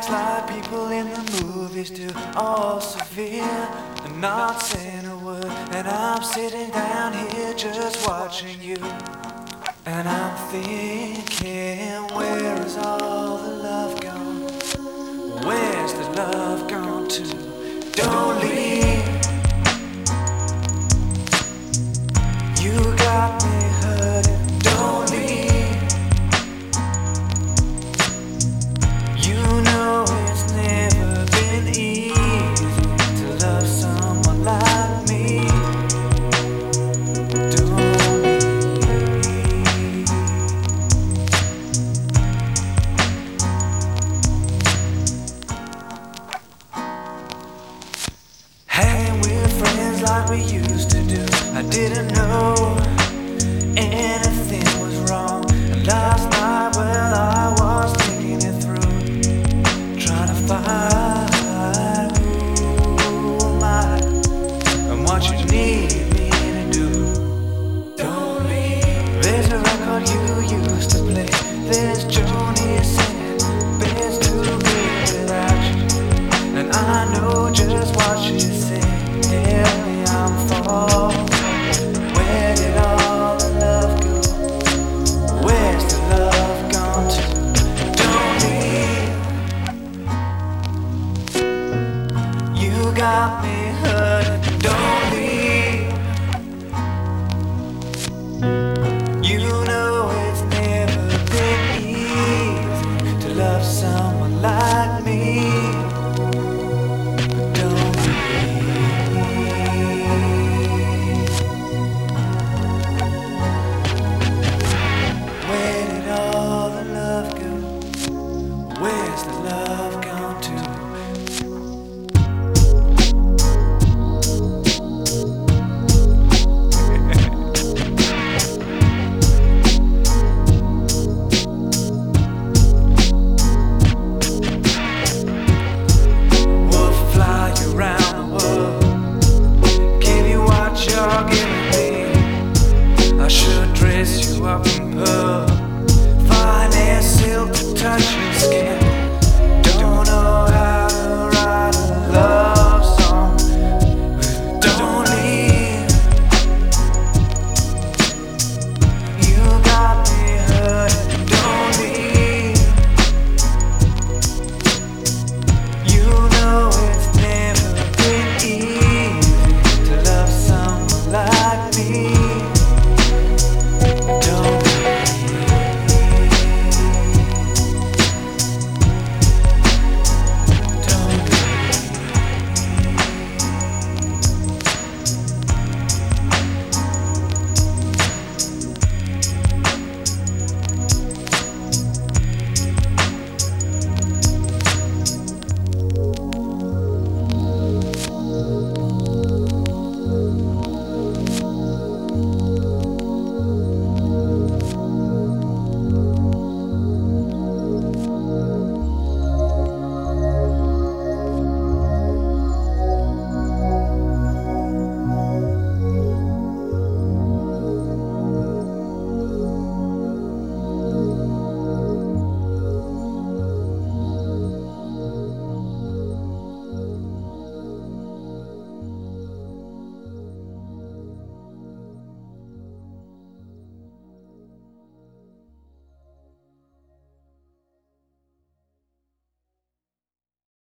acts like people in the movies do, all severe and not saying a word. And I'm sitting down here just watching you, and I'm thinking, where is all the love gone? Where's the love gone to? Don't leave. You got me hurting. Don't leave. You know it's never been easy to love someone like me. Don't leave. Hanging with friends like we used to do. I didn't know anything was wrong. And last night, well, I was thinking it through, trying to find who am I and what you need me to do. Don't leave. There's a record you used to play. There's Joni singing, best to be without you. And I know just what she's saying. Tell me I'm falling.